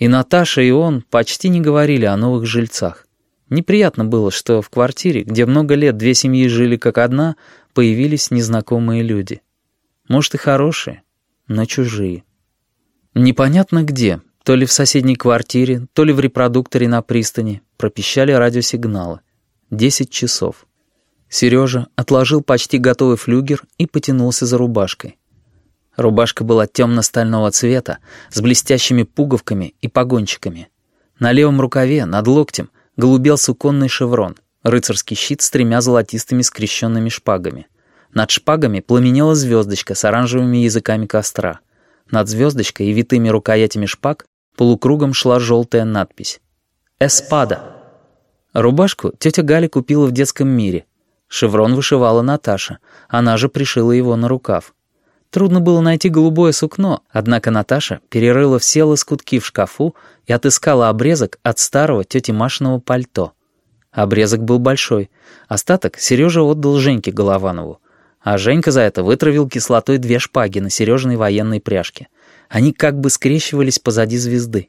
И Наташа, и он почти не говорили о новых жильцах. Неприятно было, что в квартире, где много лет две семьи жили как одна, появились незнакомые люди. Может, и хорошие, но чужие. Непонятно где, то ли в соседней квартире, то ли в репродукторе на пристани, пропищали радиосигналы. 10 часов. Сережа отложил почти готовый флюгер и потянулся за рубашкой. Рубашка была темно-стального цвета, с блестящими пуговками и погончиками. На левом рукаве, над локтем, голубел суконный шеврон, рыцарский щит с 3 золотистыми скрещенными шпагами. Над шпагами пламенела звездочка с оранжевыми языками костра. Над звездочкой и витыми рукоятями шпаг полукругом шла желтая надпись «Эспада». Рубашку тетя Галя купила в детском мире. Шеврон вышивала Наташа, она же пришила его на рукав. Трудно было найти голубое сукно, однако Наташа перерыла все лоскутки в шкафу и отыскала обрезок от старого тети Машиного пальто. Обрезок был большой, остаток Сережа отдал Женьке Голованову, а Женька за это вытравил кислотой 2 шпаги на Сережиной военной пряжке. Они как бы скрещивались позади звезды.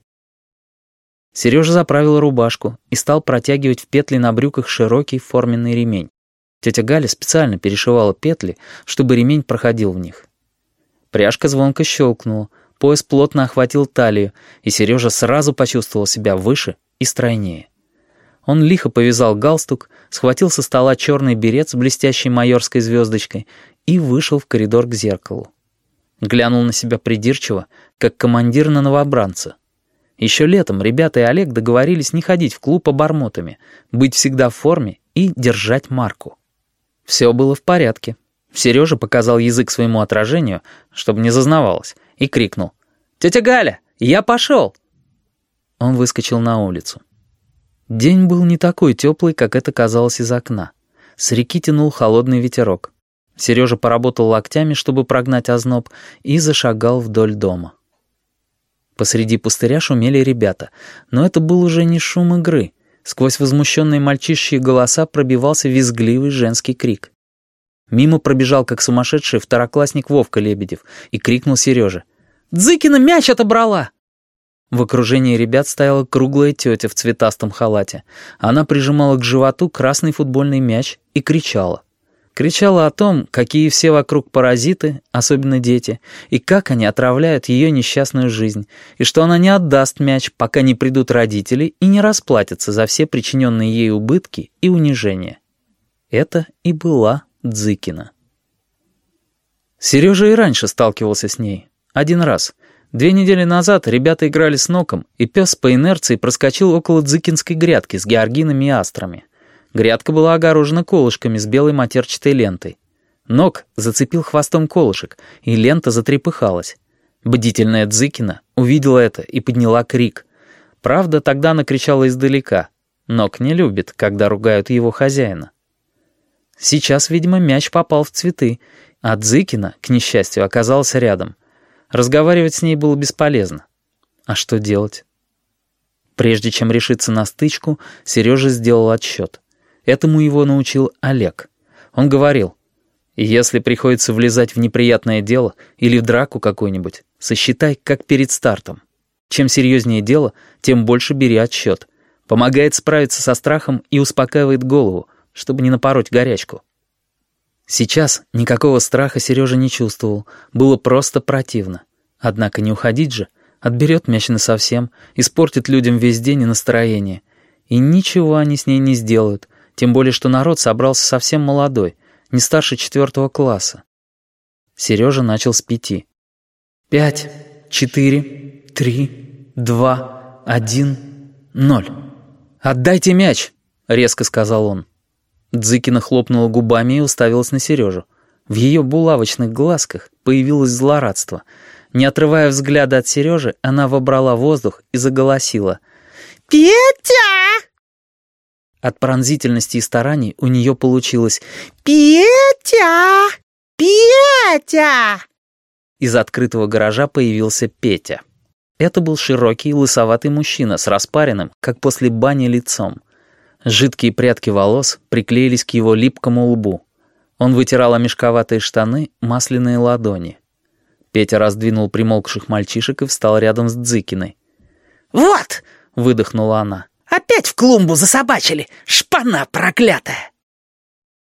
Сережа заправил рубашку и стал протягивать в петли на брюках широкий форменный ремень. Тетя Галя специально перешивала петли, чтобы ремень проходил в них. Пряжка звонко щелкнула, пояс плотно охватил талию, и Сережа сразу почувствовал себя выше и стройнее. Он лихо повязал галстук, схватил со стола черный берет с блестящей майорской звездочкой и вышел в коридор к зеркалу. Глянул на себя придирчиво, как командир на новобранца. Еще летом ребята и Олег договорились не ходить в клуб обормотами, быть всегда в форме и держать марку. Все было в порядке. Сережа показал язык своему отражению, чтобы не зазнавалось, и крикнул: «Тетя Галя, я пошел!» Он выскочил на улицу. День был не такой теплый, как это казалось из окна. С реки тянул холодный ветерок. Сережа поработал локтями, чтобы прогнать озноб, и зашагал вдоль дома. Посреди пустыря шумели ребята, но это был уже не шум игры. Сквозь возмущенные мальчишьи голоса пробивался визгливый женский крик. Мимо пробежал, как сумасшедший, второклассник Вовка Лебедев и крикнул Сереже: «Дзыкина мяч отобрала!» В окружении ребят стояла круглая тетя в цветастом халате. Она прижимала к животу красный футбольный мяч и кричала. Кричала о том, какие все вокруг паразиты, особенно дети, и как они отравляют ее несчастную жизнь, и что она не отдаст мяч, пока не придут родители и не расплатятся за все причиненные ей убытки и унижения. Это и была Дзыкина. Сережа и раньше сталкивался с ней. Один раз. 2 недели назад ребята играли с Ноком, и пес по инерции проскочил около дзыкинской грядки с георгинами и астрами. Грядка была огорожена колышками с белой матерчатой лентой. Нок зацепил хвостом колышек, и лента затрепыхалась. Бдительная Дзыкина увидела это и подняла крик. Правда, тогда она кричала издалека. Нок не любит, когда ругают его хозяина. Сейчас, видимо, мяч попал в цветы, а Дзыкина, к несчастью, оказалась рядом. Разговаривать с ней было бесполезно. А что делать? Прежде чем решиться на стычку, Сережа сделал отсчет. Этому его научил Олег. Он говорил: «Если приходится влезать в неприятное дело или в драку какую-нибудь, сосчитай, как перед стартом. Чем серьезнее дело, тем больше бери отсчет. Помогает справиться со страхом и успокаивает голову, чтобы не напороть горячку». Сейчас никакого страха Сережа не чувствовал, было просто противно. Однако не уходить же, отберет мяч насовсем, испортит людям весь день и настроение. И ничего они с ней не сделают, тем более что народ собрался совсем молодой, не старше 4 класса. Сережа начал с 5. 5, 4, 3, 2, 1, 0. «Отдайте мяч!» — резко сказал он. Дзыкина хлопнула губами и уставилась на Сережу. В ее булавочных глазках появилось злорадство. Не отрывая взгляда от Сережи, она вобрала воздух и заголосила: «Петя!» От пронзительности и стараний у нее получилось: «Петя! Петя!» Из открытого гаража появился Петя. Это был широкий, лысоватый мужчина с распаренным, как после бани, лицом. Жидкие прядки волос приклеились к его липкому лбу. Он вытирал о мешковатые штаны масляные ладони. Петя раздвинул примолкших мальчишек и встал рядом с Дзыкиной. «Вот!» — выдохнула она. «Опять в клумбу засобачили, шпана проклятая!»